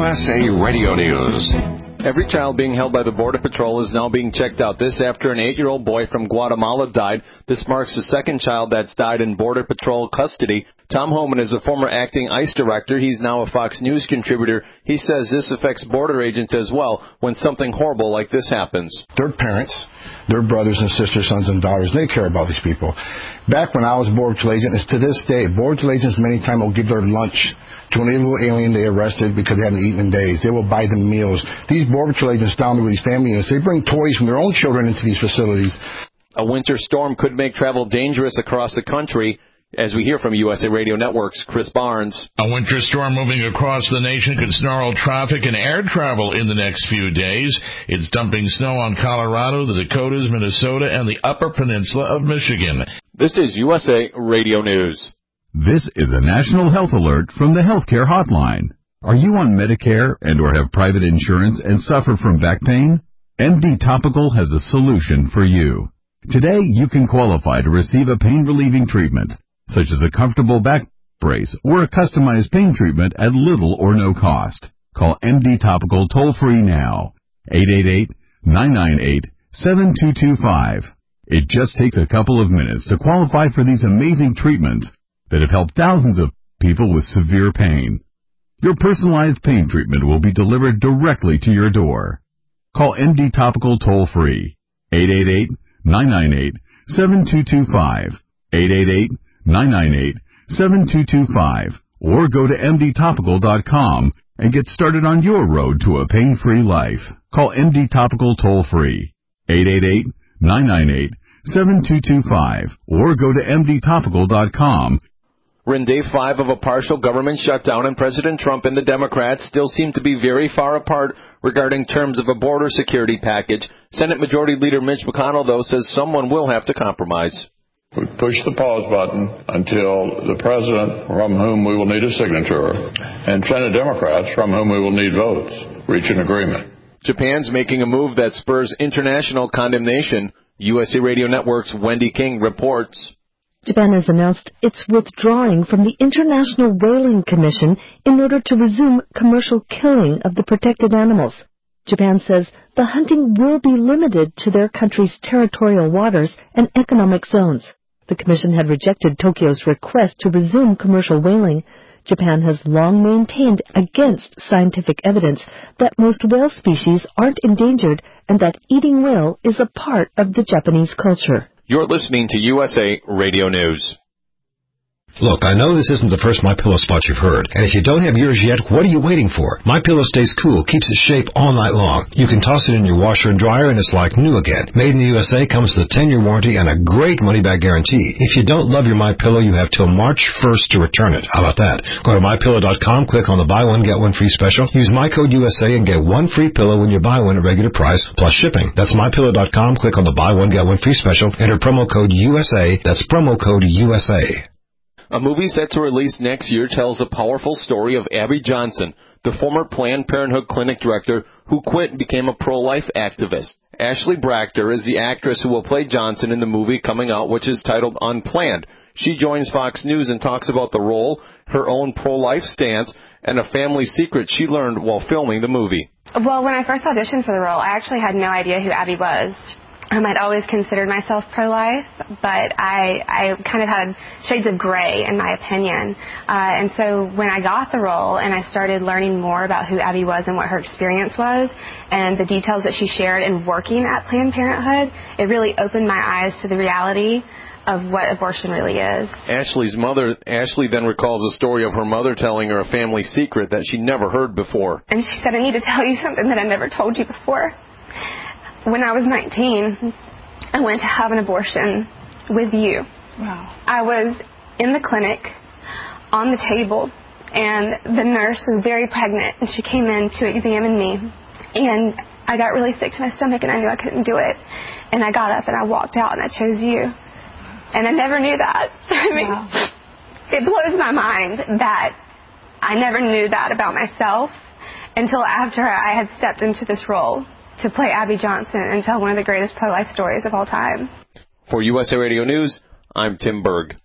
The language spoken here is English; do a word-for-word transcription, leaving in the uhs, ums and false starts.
U S A Radio News. Every child being held by the Border Patrol is now being checked out. This after an eight-year-old boy from Guatemala died. This marks the second child that's died in Border Patrol custody. Tom Homan is a former acting ICE director. He's now a Fox News contributor. He says this affects border agents as well when something horrible like this happens. Their parents, their brothers and sisters, sons and daughters, they care about these people. Back when I was a Border Patrol agent, and to this day, Border Patrol agents many times will give their lunch to an illegal alien they arrested because they haven't eaten in days. They will buy them meals. These Border Patrol agents down there with these family units, they bring toys from their own children into these facilities. A winter storm could make travel dangerous across the country. As we hear from U S A Radio Network's Chris Barnes. A winter storm moving across the nation could snarl traffic and air travel in the next few days. It's dumping snow on Colorado, the Dakotas, Minnesota, and the Upper Peninsula of Michigan. This is U S A Radio News. This is a national health alert from the Healthcare Hotline. Are you on Medicare and or have private insurance and suffer from back pain? M D Topical has a solution for you. Today, you can qualify to receive a pain-relieving treatment, such as a comfortable back brace or a customized pain treatment at little or no cost. Call M D Topical toll-free now, eight eight eight, nine nine eight, seven two two five. It just takes a couple of minutes to qualify for these amazing treatments that have helped thousands of people with severe pain. Your personalized pain treatment will be delivered directly to your door. Call M D Topical toll-free, eight eight eight, nine nine eight, seven two two five, eight eight eight, nine nine eight, seven two two five, or go to M D topical dot com and get started on your road to a pain-free life. Call M D Topical toll-free, eight eight eight, nine nine eight, seven two two five, or go to M D topical dot com. We're in day five of a partial government shutdown, and President Trump and the Democrats still seem to be very far apart regarding terms of a border security package. Senate Majority Leader Mitch McConnell, though, says someone will have to compromise. We push the pause button until the president, from whom we will need a signature, and Senate Democrats, from whom we will need votes, reach an agreement. Japan's making a move that spurs international condemnation. U S A Radio Network's Wendy King reports. Japan has announced it's withdrawing from the International Whaling Commission in order to resume commercial killing of the protected animals. Japan says the hunting will be limited to their country's territorial waters and economic zones. The commission had rejected Tokyo's request to resume commercial whaling. Japan has long maintained against scientific evidence that most whale species aren't endangered and that eating whale is a part of the Japanese culture. You're listening to U S A Radio News. Look, I know this isn't the first MyPillow spot you've heard, and if you don't have yours yet, what are you waiting for? MyPillow stays cool, keeps its shape all night long. You can toss it in your washer and dryer, and it's like new again. Made in the U S A, comes with a ten-year warranty and a great money-back guarantee. If you don't love your MyPillow, you have till March first to return it. How about that? Go to my pillow dot com, click on the buy one, get one free special. Use my code U S A and get one free pillow when you buy one at regular price, plus shipping. That's my pillow dot com, click on the buy one, get one free special. Enter promo code U S A. That's promo code U S A. A movie set to release next year tells a powerful story of Abby Johnson, the former Planned Parenthood clinic director who quit and became a pro-life activist. Ashley Brachter is the actress who will play Johnson in the movie coming out, which is titled Unplanned. She joins Fox News and talks about the role, her own pro-life stance, and a family secret she learned while filming the movie. Well, when I first auditioned for the role, I actually had no idea who Abby was. Um, I'd always considered myself pro-life, but I, I kind of had shades of gray in my opinion. Uh, and so when I got the role and I started learning more about who Abby was and what her experience was and the details that she shared in working at Planned Parenthood, it really opened my eyes to the reality of what abortion really is. Ashley's mother, Ashley then recalls a story of her mother telling her a family secret that she never heard before. And she said, I need to tell you something that I never told you before. When I was nineteen, I went to have an abortion with you. Wow. I was in the clinic on the table, and the nurse was very pregnant, and she came in to examine me. And I got really sick to my stomach, and I knew I couldn't do it. And I got up, and I walked out, and I chose you. And I never knew that. I mean, wow. It blows my mind that I never knew that about myself until after I had stepped into this role to play Abby Johnson and tell one of the greatest pro-life stories of all time. For U S A Radio News, I'm Tim Berg.